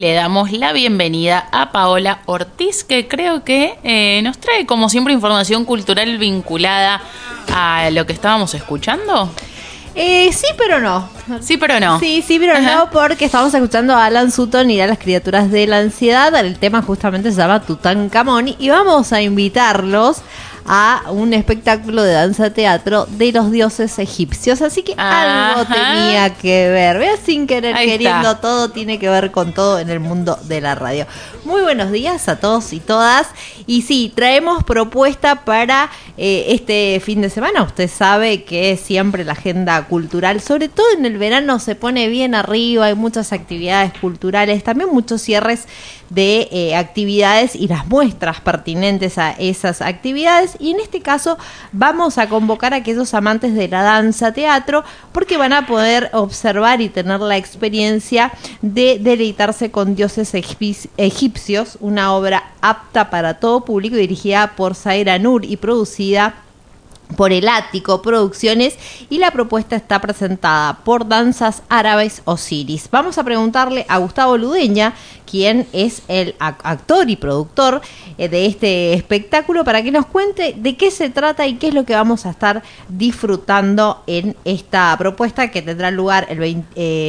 Le damos la bienvenida a Paola Ortiz, que creo que nos trae, como siempre, información cultural vinculada a lo que estábamos escuchando. Sí, pero no. Sí, pero no. Sí, pero no, porque estamos escuchando a Alan Sutton y a las criaturas de la ansiedad. El tema justamente se llama Tutankamón y vamos a invitarlos a un espectáculo de danza-teatro de los dioses egipcios. Así que algo tenía que ver. Veas, sin querer, Ahí queriendo, está. todo tiene que ver con todo en el mundo de la radio. Muy buenos días a todos y todas. Y sí, traemos propuesta para este fin de semana. Usted sabe que siempre la agenda cultural, sobre todo en el verano, se pone bien arriba. Hay muchas actividades culturales, también muchos cierres de actividades y las muestras pertinentes a esas actividades. Y en este caso vamos a convocar a aquellos amantes de la danza teatro, porque van a poder observar y tener la experiencia de deleitarse con dioses egipcios, una obra apta para todo público, dirigida por Zaira Nur y producida por El Ático Producciones, y la propuesta está presentada por Danzas Árabes Osiris. Vamos a preguntarle a Gustavo Ludeña, quien es el actor y productor de este espectáculo, para que nos cuente de qué se trata y qué es lo que vamos a estar disfrutando en esta propuesta, que tendrá lugar en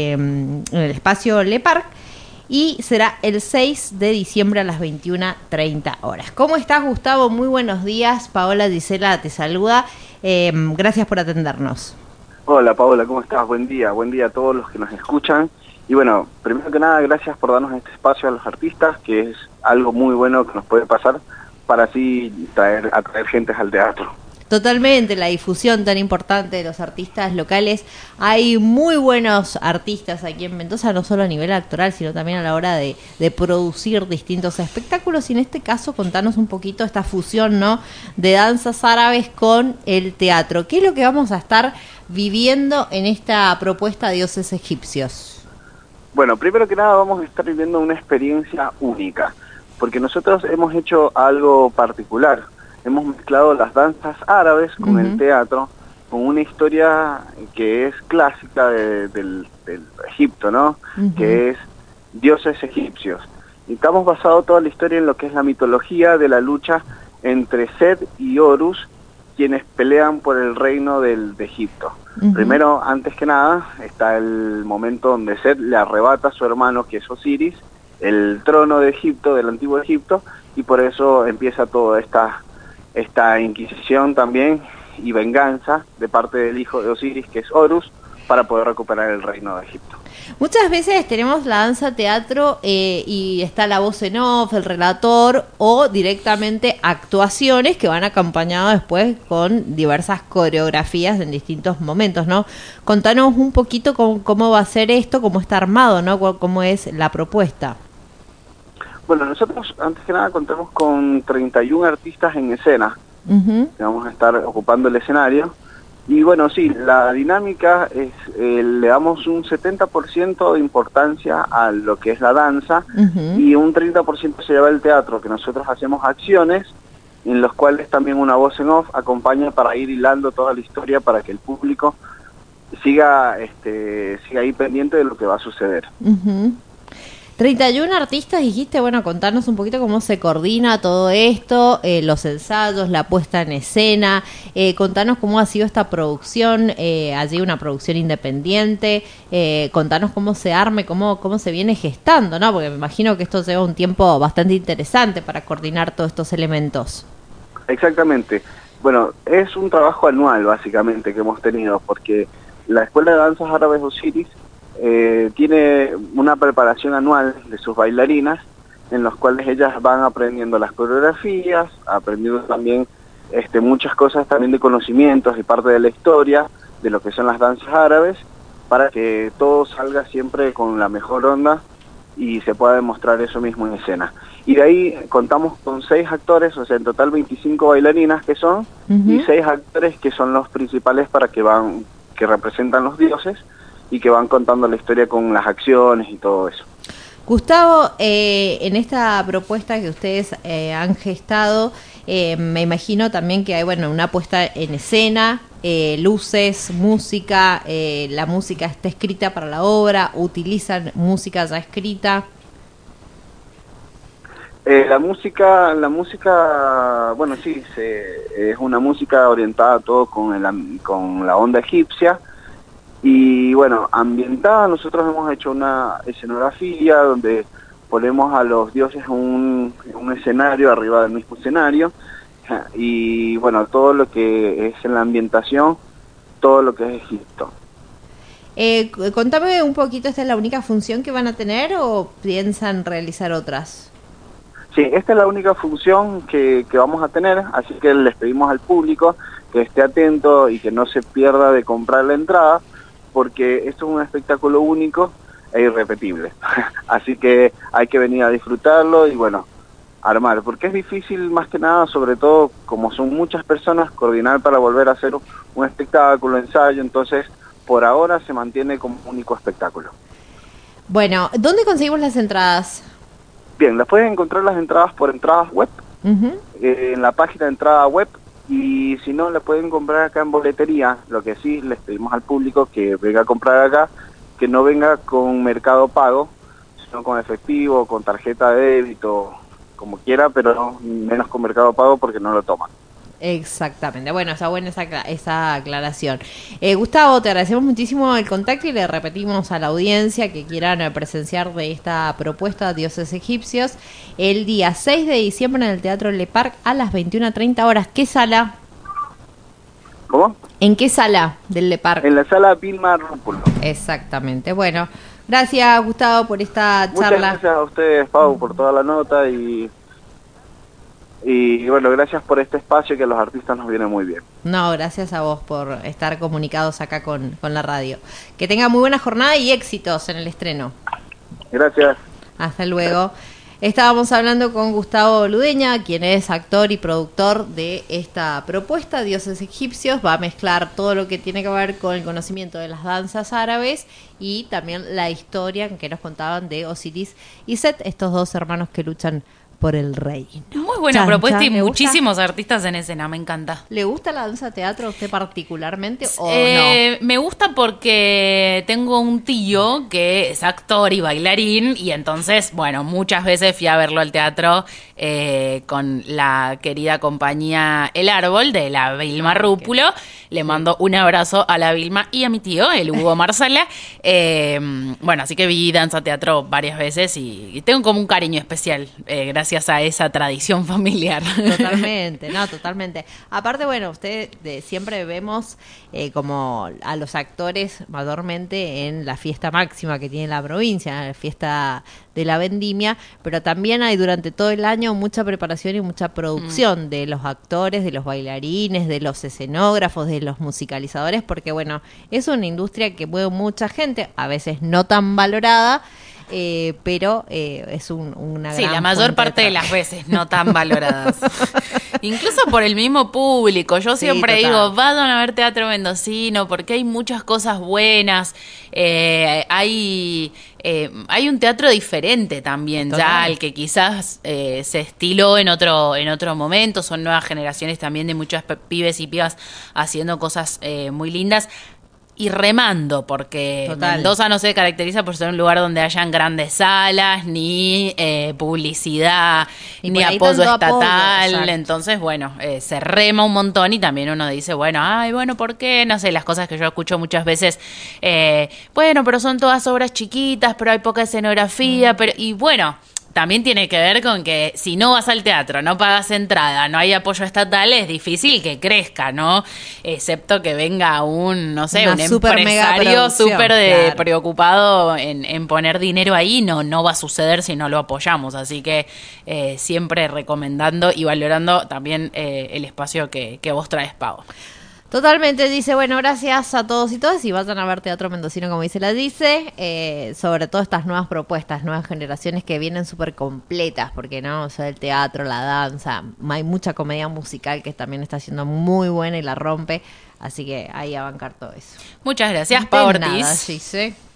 el espacio Le Parc, y será el 6 de diciembre a las 21:30 horas. ¿Cómo estás, Gustavo? Muy buenos días. Paola Gisela te saluda. Gracias por atendernos. Hola, Paola, ¿cómo estás? Buen día a todos los que nos escuchan. Y bueno, primero que nada, gracias por darnos este espacio a los artistas, que es algo muy bueno que nos puede pasar para así atraer gente al teatro. Totalmente, la difusión tan importante de los artistas locales. Hay muy buenos artistas aquí en Mendoza, no solo a nivel actoral, sino también a la hora de producir distintos espectáculos. Y en este caso, contanos un poquito esta fusión, ¿no?, de danzas árabes con el teatro. ¿Qué es lo que vamos a estar viviendo en esta propuesta de dioses egipcios? Bueno, primero que nada vamos a estar viviendo una experiencia única, porque nosotros hemos hecho algo particular. Hemos mezclado las danzas árabes con el teatro, con una historia que es clásica del Egipto, ¿no? Que es dioses egipcios. Y estamos basado toda la historia en lo que es la mitología de la lucha entre Set y Horus, quienes pelean por el reino de Egipto. Primero, antes que nada, está el momento donde Set le arrebata a su hermano, que es Osiris, el trono de Egipto, del antiguo Egipto, y por eso empieza toda esta inquisición también y venganza de parte del hijo de Osiris, que es Horus, para poder recuperar el reino de Egipto. Muchas veces tenemos la danza teatro y está la voz en off, el relator, o directamente actuaciones que van acompañadas después con diversas coreografías en distintos momentos, ¿no? Contanos un poquito cómo va a ser esto, cómo está armado, ¿no? Cómo es la propuesta. Bueno, nosotros antes que nada contamos con 31 artistas en escena, que vamos a estar ocupando el escenario. Y bueno, sí, la dinámica es, le damos un 70% de importancia a lo que es la danza, y un 30% se lleva el teatro, que nosotros hacemos acciones en los cuales también una voz en off acompaña para ir hilando toda la historia, para que el público siga ahí pendiente de lo que va a suceder. 31 artistas, dijiste. Bueno, contanos un poquito cómo se coordina todo esto, los ensayos, la puesta en escena. Contanos cómo ha sido esta producción, allí una producción independiente. Contanos cómo se arme, cómo se viene gestando, ¿no? Porque me imagino que esto lleva un tiempo bastante interesante para coordinar todos estos elementos. Exactamente. Bueno, es un trabajo anual básicamente que hemos tenido, porque la Escuela de Danzas Árabes Osiris tiene una preparación anual de sus bailarinas, en los cuales ellas van aprendiendo las coreografías, aprendiendo también muchas cosas también de conocimientos y parte de la historia de lo que son las danzas árabes, para que todo salga siempre con la mejor onda y se pueda demostrar eso mismo en escena. Y de ahí contamos con 6 actores, o sea, en total 25 bailarinas que son, y 6 actores que son los principales que representan los dioses, y que van contando la historia con las acciones y todo eso. Gustavo, en esta propuesta que ustedes han gestado, me imagino también que hay una puesta en escena, luces, música, la música está escrita para la obra, utilizan música ya escrita. La música, bueno, sí, es una música orientada todo con la onda egipcia y bueno, ambientada. Nosotros hemos hecho una escenografía donde ponemos a los dioses en un escenario, arriba del mismo escenario, y bueno, todo lo que es en la ambientación, todo lo que es Egipto. Contame un poquito, ¿esta es la única función que van a tener o piensan realizar otras? Sí, esta es la única función que vamos a tener, así que les pedimos al público que esté atento y que no se pierda de comprar la entrada, porque esto es un espectáculo único e irrepetible. Así que hay que venir a disfrutarlo y bueno, armar, porque es difícil más que nada, sobre todo como son muchas personas, coordinar para volver a hacer un espectáculo, ensayo, entonces por ahora se mantiene como único espectáculo. Bueno, ¿dónde conseguimos las entradas? Bien, las pueden encontrar las entradas por entradas web, en la página de entrada web, y si no, la pueden comprar acá en boletería. Lo que sí, les pedimos al público que venga a comprar acá, que no venga con Mercado Pago, sino con efectivo, con tarjeta de débito, como quiera, pero no, menos con Mercado Pago porque no lo toman. Exactamente, bueno, está buena esa aclaración. Gustavo, te agradecemos muchísimo el contacto y le repetimos a la audiencia que quieran presenciar de esta propuesta Dioses Egipcios el día 6 de diciembre en el Teatro Le Parc a las 21:30 horas. ¿Qué sala? ¿Cómo? ¿En qué sala del Le Parc? En la sala Vilma Rúpulo. Exactamente, bueno, gracias Gustavo por esta charla. Muchas gracias a ustedes, Pau, por toda la nota y bueno, gracias por este espacio que a los artistas nos viene muy bien. No, gracias a vos por estar comunicados acá con la radio. Que tenga muy buena jornada y éxitos en el estreno. Gracias. Hasta luego. Estábamos hablando con Gustavo Ludeña, quien es actor y productor de esta propuesta, Dioses Egipcios. Va a mezclar todo lo que tiene que ver con el conocimiento de las danzas árabes y también la historia que nos contaban de Osiris y Set, estos dos hermanos que luchan por el reino. Muy buena propuesta y muchísimos artistas en escena, me encanta. ¿Le gusta la danza teatro a usted particularmente o no? Me gusta porque tengo un tío que es actor y bailarín y entonces, bueno, muchas veces fui a verlo al teatro con la querida compañía El Árbol de la Vilma Rúpulo. Le mando un abrazo a la Vilma y a mi tío, el Hugo Marsala. Bueno, así que vi danza teatro varias veces y tengo como un cariño especial, gracias a esa tradición familiar. Totalmente, no, totalmente. Aparte, bueno, usted siempre vemos como a los actores mayormente en la fiesta máxima que tiene la provincia, la fiesta de la vendimia, pero también hay durante todo el año mucha preparación y mucha producción de los actores, de los bailarines, de los escenógrafos, de los musicalizadores, porque bueno, es una industria que mueve mucha gente, a veces no tan valorada, pero es una sí, gran la mayor parte de las veces no tan valoradas. Incluso por el mismo público. Yo siempre digo, vayan a ver teatro mendocino porque hay muchas cosas buenas. Hay un teatro diferente también, ya al que quizás se estiló en otro momento. Son nuevas generaciones también de muchos pibes y pibas haciendo cosas muy lindas. Y remando, porque Mendoza no se caracteriza por ser un lugar donde hayan grandes salas, ni publicidad, ni apoyo estatal. Entonces, bueno, se rema un montón y también uno dice, bueno, ¿por qué? No sé, las cosas que yo escucho muchas veces, bueno, pero son todas obras chiquitas, pero hay poca escenografía, y bueno, también tiene que ver con que si no vas al teatro, no pagas entrada, no hay apoyo estatal, es difícil que crezca, ¿no? Excepto que venga un empresario súper preocupado en poner dinero ahí, no va a suceder si no lo apoyamos. Así que siempre recomendando y valorando también el espacio que vos traes, Pau. Totalmente, dice, bueno, gracias a todos y todas y vayan a ver Teatro Mendocino, como dice la dice, sobre todo estas nuevas propuestas, nuevas generaciones que vienen súper completas, porque no, o sea, el teatro, la danza, hay mucha comedia musical que también está siendo muy buena y la rompe, así que ahí a bancar todo eso. Muchas gracias, Pau Ortiz. Sí.